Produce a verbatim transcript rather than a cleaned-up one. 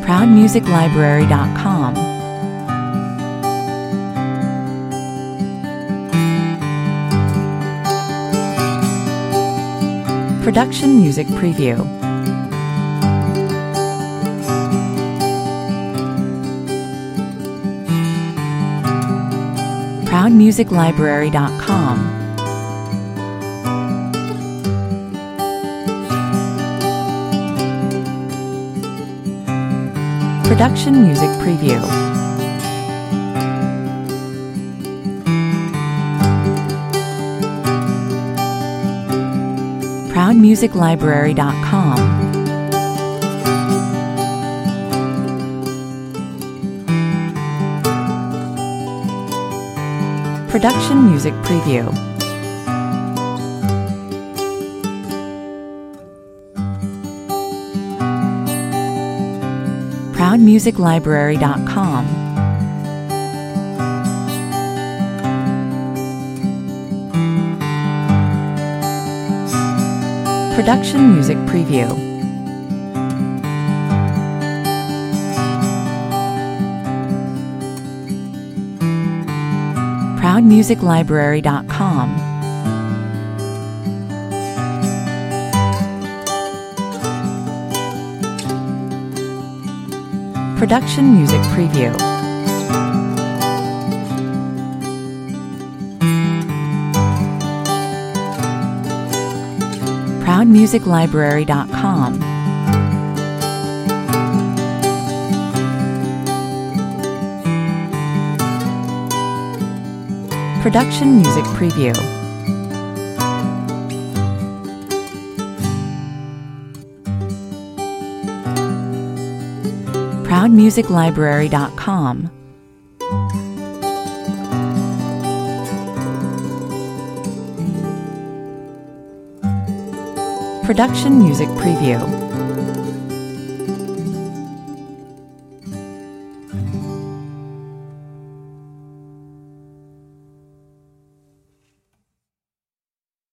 proud music library dot com. Production Music Preview. proud music library dot com. Production Music Preview. proud music library dot com. Production Music Preview. proud music library dot com. Production Music Preview. proud music library dot com. Production Music Preview. proud music library dot com. Production Music Preview. proud music library dot com. Production Music Preview.